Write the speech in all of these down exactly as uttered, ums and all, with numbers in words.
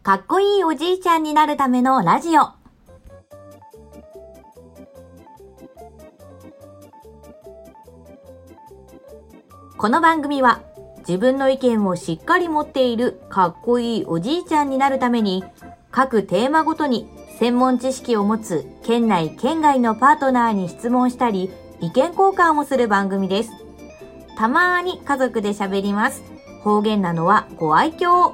かっこいいおじいちゃんになるためのラジオ。この番組は自分の意見をしっかり持っているかっこいいおじいちゃんになるために、各テーマごとに専門知識を持つ県内県外のパートナーに質問したり意見交換をする番組です。たまーに家族で喋ります。方言なのはご愛嬌。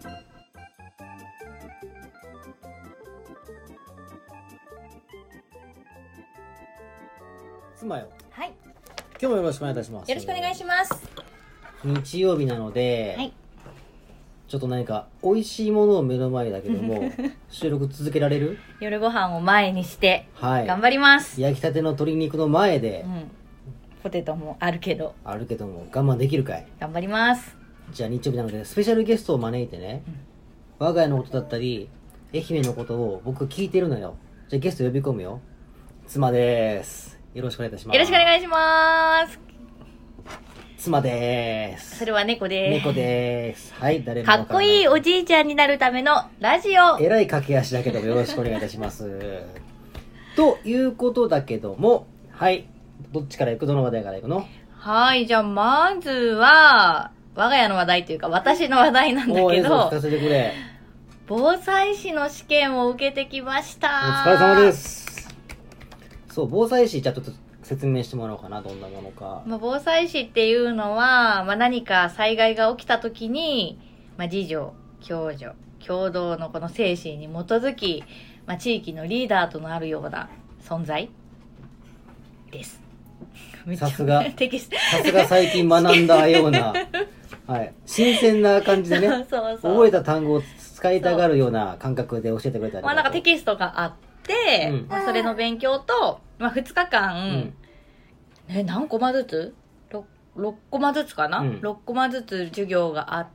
妻よ。 はい。 今日もよろしくお願いいたします。 よろしくお願いします。 日曜日なので、はい、ちょっと何か美味しいものを目の前だけども収録続けられる？ 夜ご飯を前にして、 はい、 頑張ります。 焼きたての鶏肉の前で、 うん、ポテトもあるけどあるけども我慢できるかい？ 頑張ります。 じゃあ日曜日なのでスペシャルゲストを招いてね、うん、我が家のことだったり愛媛のことを僕聞いてるのよ。じゃあゲスト呼び込むよ。妻です。よろしくお願いいたします。 よろしくお願いします。 妻でーす。 それは猫でーす。 猫でーす。はい、誰もわからない。 かっこいいおじいちゃんになるためのラジオ。 えらい駆け足だけどもよろしくお願いいたします。ということだけども、はい、どっちから行く？どの話題から行くの？はい、 じゃあまずは我が家の話題というか私の話題なんだけど、 おー、聞かせてくれ。 防災士の試験を受けてきました。 お疲れ様です。そう、防災士、じゃあちょっと説明してもらおうかな、どんなものか。 まあ、防災士っていうのは、まあ、何か災害が起きた時に、まあ、自助、共助、共同のこの精神に基づき、まあ、地域のリーダーとなるような存在です。 さすが、 テキストさすが最近学んだような、はい、新鮮な感じでね、 そうそうそう、 覚えた単語を使いたがるような感覚で教えてくれたり。 まあ、なんかテキストがあって、うん、まあ、それの勉強と、まあ、ふつかかん、うん、え、何コマずつ 6, 6コマずつかな、うん、ろっコマずつ授業があって、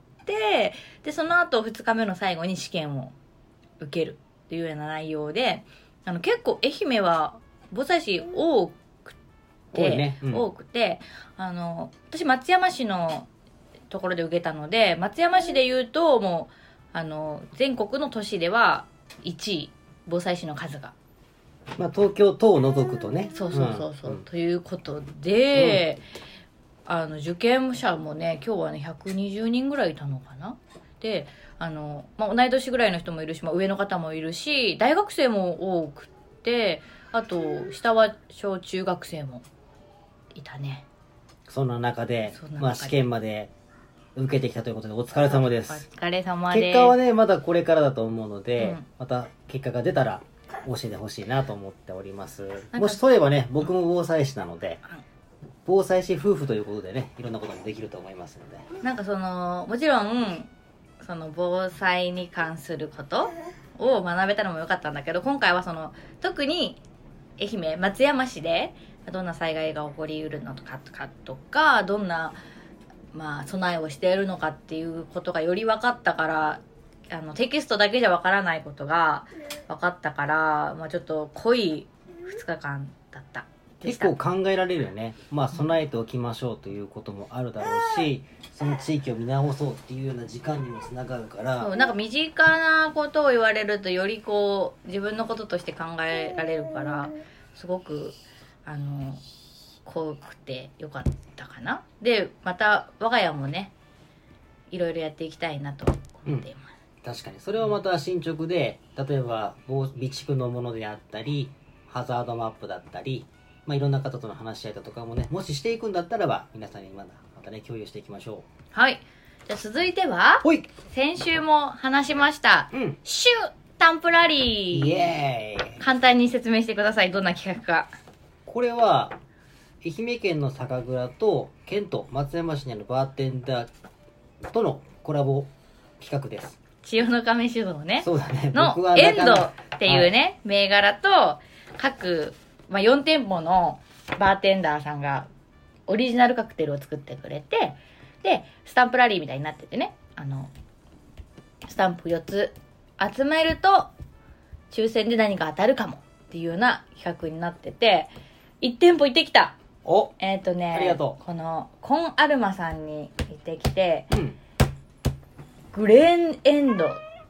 で、その後ふつかめの最後に試験を受けるっていうような内容で、あの結構愛媛は防災士多くて、多いね、うん、多くて、あの、私松山市のところで受けたので、松山市で言うともう、あの、全国の都市ではいちい、防災士の数が。 まあ、東京都を除くとね。 そうそうそうそう、うん、ということで、うん、あの受験者もね今日はねひゃくにじゅうにんぐらいいたのかな。で、あの、まあ、同い年ぐらいの人もいるし、まあ、上の方もいるし大学生も多くて、あと下は小中学生もいたね。 そんな中で、まあ、試験まで受けてきたということでお疲れ様です。 お疲れ様です。 結果はねまだこれからだと思うので、うん、また結果が出たら教えてほしいなと思っております。もしそういえばね、僕も防災士なので、防災士夫婦ということでね、いろんなこともできると思いますので。 なんかその、もちろん、その防災に関することを学べたのも良かったんだけど、今回はその、特に愛媛、松山市でどんな災害が起こりうるのかとか、とかどんな、まあ、備えをしているのかっていうことがより分かったから、あのテキストだけじゃわからないことが分かったから、まあ、ちょっと濃いふつかかんだったでした。 結構考えられるよね。まあ備えておきましょうということもあるだろうし、その地域を見直そうっていうような時間にもつながるから、 そうなんか身近なことを言われるとよりこう自分のこととして考えられるから、すごくあの濃くてよかったかな。でまた我が家もねいろいろやっていきたいなと思っています、 うん、確かにそれはまた進捗で、例えば備蓄のものであったりハザードマップだったり、まあ、いろんな方との話し合いだとかもね、もししていくんだったらば皆さんにまだまたね共有していきましょう。 はい、じゃあ続いては先週も話しました、うん、シュタンプラリー。 イエーイ。 簡単に説明してください。どんな企画か。 これは愛媛県の酒蔵と県と松山市にあるバーテンダーとのコラボ企画です。 千代の亀酒造ね。 そうだね。 のエンドっていうね、はい、銘柄と各、まあ、よんてんぽのバーテンダーさんがオリジナルカクテルを作ってくれて、でスタンプラリーみたいになっててね、あのスタンプよっつ集めると抽選で何か当たるかもっていうような企画になってて、いち店舗行ってきた。 おえっ、ー、とね、 ありがとう。このコンアルマさんに行ってきて、 うん、 グレンエンドっ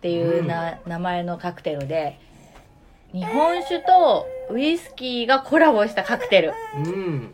っていうな、うん、名前のカクテルで、日本酒とウイスキーがコラボしたカクテル。 うん。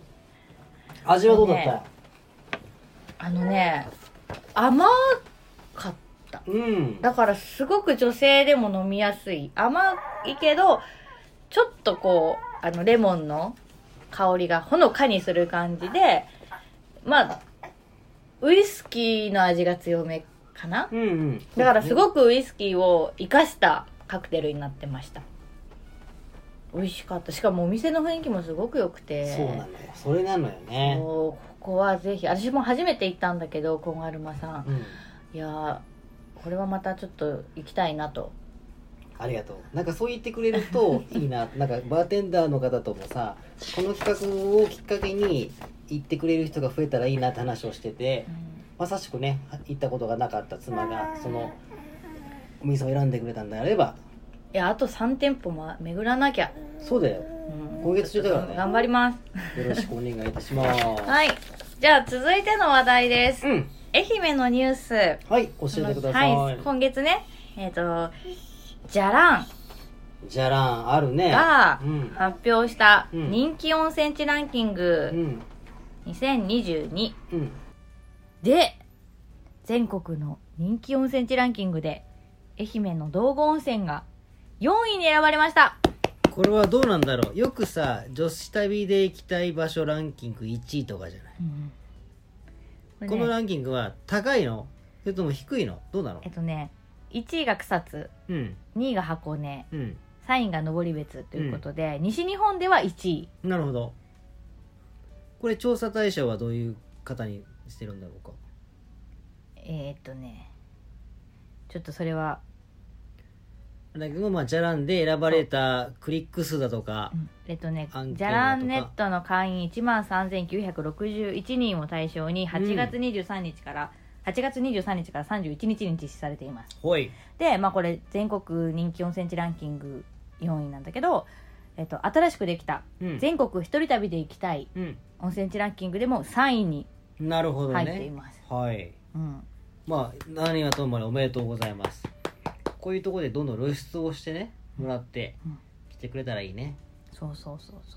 味はどうだった？ね、 あのね、甘かった。 うん。 だからすごく女性でも飲みやすい。甘いけど、ちょっとこう、あの、レモンの香りがほのかにする感じで、まあ、ウイスキーの味が強めかな、 うんうん、 だからすごくウイスキーを生かしたカクテルになってました。美味しかった。しかもお店の雰囲気もすごく良くて。 そうなのよ。それなのよね。 ここはぜひ、私も初めて行ったんだけど、コンアルマさん、うん、いやこれはまたちょっと行きたいなと。 ありがとう。なんかそう言ってくれるといいな。なんかバーテンダーの方ともさ、この企画をきっかけに行ってくれる人が増えたらいいなって話をしてて、うん、まさしくね、行ったことがなかった妻がそのお店を選んでくれたんであれば、 いや、あとさん店舗も巡らなきゃ。 そうだよ、うん、今月中だからね。 頑張ります。 よろしくお願いいたします。 はい、じゃあ続いての話題です、うん、愛媛のニュース。 はい、教えてください。 はい、今月ね、えっとじゃらんじゃらんあるねが発表した人気温泉地ランキングにせんにじゅうに、うん、で全国の人気温泉地ランキングで愛媛の道後温泉がよんいに選ばれました。 これはどうなんだろう。よくさ、女子旅で行きたい場所ランキングいちいとかじゃない、うんこ, ね、このランキングは高いのそれとも低いのどうなの？ えっとねいちいが草津、うん、にいが箱根、うん、さんいが登別ということで、うん、西日本ではいちい。 なるほど。これ調査対象はどういう方にしてるんだろうか。 えー、っとねちょっとそれはだけど、まあ、じゃらんで選ばれたクリック数だとか、うん、 えっとねじゃらんネットの会員いちまんさんぜんきゅうひゃくろくじゅういちにんを対象にはちがつにじゅうさんにちから、うん、はちがつにじゅうさんにちからさんじゅういちにちに実施されています。 ほいで、まあ、これ全国人気温泉地ランキングよんいなんだけど、えっと、新しくできた全国一人旅で行きたい温泉地ランキングでもさんいに入っています。 なるほどね。はい、うん、まあ何はともあれおめでとうございます。こういうところでどんどん露出をしてねもらって来てくれたらいいね、 うん、そうそうそうそう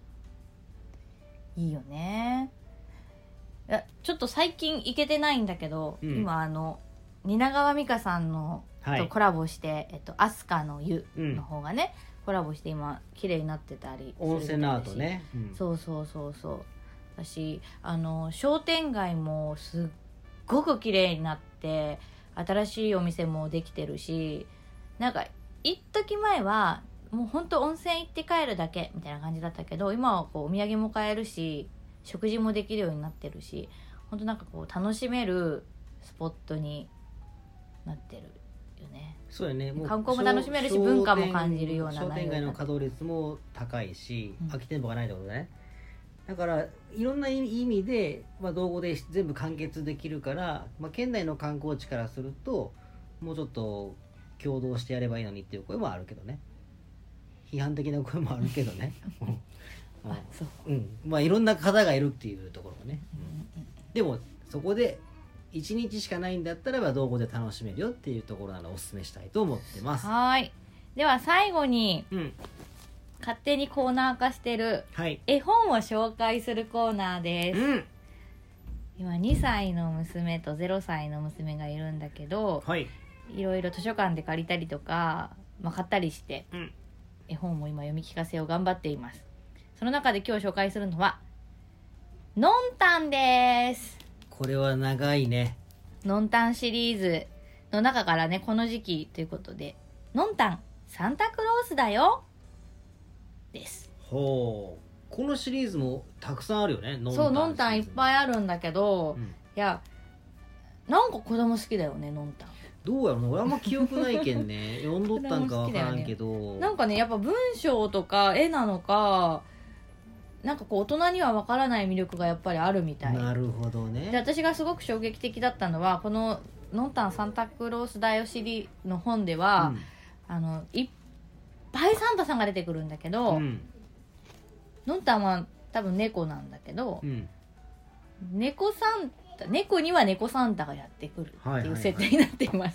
そういいよね。いやちょっと最近行けてないんだけど、うん、今あの蜷川美香さんのとコラボして、はい、えっと、飛鳥の湯の方がね、うん、コラボして今綺麗になってたりする。 温泉のアートね、 うん、そうそうそうそう私あの商店街もすっごく綺麗になって新しいお店もできてるし、なんか一時前はもうほんと温泉行って帰るだけみたいな感じだったけど、今はこうお土産も買えるし食事もできるようになってるし、ほんとなんかこう楽しめるスポットになってるよね。 そうよね。もう観光も楽しめるし文化も感じるような商店街の稼働率も高いし、うん、空き店舗がないってことね。だからいろんな意味で、まあ、道後で全部完結できるから、まあ、県内の観光地からするともうちょっと共同してやればいいのにっていう声もあるけどね。批判的な声もあるけどねああそう、うん、まあいろんな方がいるっていうところね、うん、でもそこでいちにちしかないんだったらば道後で楽しめるよっていうところなのをお勧めしたいと思ってます。 はい。では最後に、うん、勝手にコーナー化してる絵本を紹介するコーナーです、うん、今にさいの娘とゼロさいの娘がいるんだけど、はい、いろいろ図書館で借りたりとか、まあ、買ったりして、うん、絵本も今読み聞かせを頑張っています。その中で今日紹介するのはのんたんです。 これは長いね。 のんたんシリーズの中からね、この時期ということでのんたんサンタクロースだよです。 ほう、このシリーズもたくさんあるよね。のんたん、 そう、のんたんいっぱいあるんだけど、うん、いやなんか子供好きだよね、のんたん。 どうやろうな、俺あんま記憶ないけんね読んどったんかわからんけど、 ね、なんかねやっぱ文章とか絵なのかなんかこう大人にはわからない魅力がやっぱりあるみたい。 なるほどね。 で私がすごく衝撃的だったのはこののんたんサンタクロースだよシリの本では、うん、あのいっぱいサンタさんが出てくるんだけど、うん、のんたんは多分猫なんだけど、うん、猫サンタ猫には猫サンタがやってくるっていう設定になっています、はいはいはい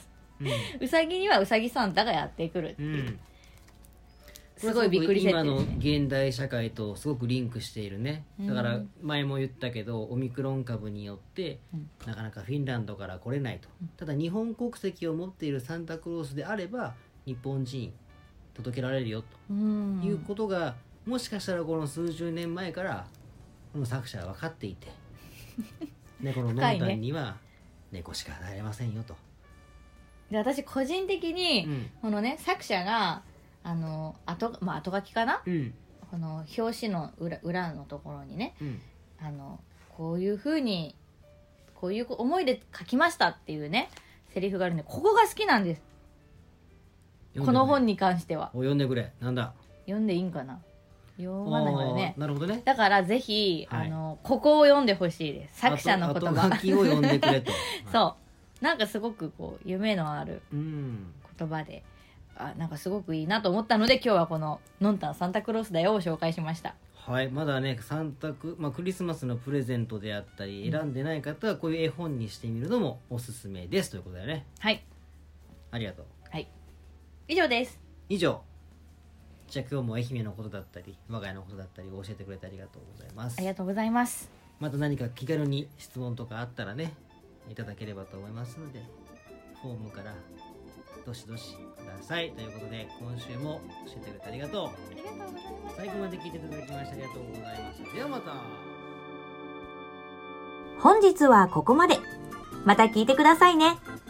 うさぎにはうさぎサンタがやってくるっていう、うん、すごいびっくり設定ですね。 今の現代社会とすごくリンクしているね。だから前も言ったけど、オミクロン株によって、うん、なかなかフィンランドから来れないと、うん、ただ日本国籍を持っているサンタクロースであれば日本人届けられるよということが、もしかしたらこの数十年前からこの作者は分かっていて猫のノンタンには猫しか与えませんよと。 で私個人的に、うん、このね作者があの後、まあ、後書きかな、うん、この表紙の 裏, 裏のところにね、うん、あのこういう風にこういう思いで書きましたっていうねセリフがあるんで、ここが好きなんです。この本に関しては。 お読んでくれ。なんだ。 読んでいいんかな。読まないからね。 なるほどね。 だからぜひ、はい、あのここを読んでほしいです。作者の言葉。 後書きを読んでくれと。 そう。なんかすごくこう夢のある言葉で、うん、あなんかすごくいいなと思ったので、今日はこののんたんサンタクロースだよを紹介しました。 はい、まだねサンタク、まあ、クリスマスのプレゼントであったり選んでない方はこういう絵本にしてみるのもおすすめですということだよね。 はい。 ありがとう。 はい。以上です。 以上。じゃあ今日も愛媛のことだったり我が家のことだったりを教えてくれてありがとうございます。 ありがとうございます。 また何か気軽に質問とかあったらねいただければと思いますので、フォームからどしどしくださいということで、今週も教えてくれてありがとう。 ありがとうございます。 最後まで聞いていただきましてありがとうございます。ではまた。 本日はここまで。また聞いてくださいね。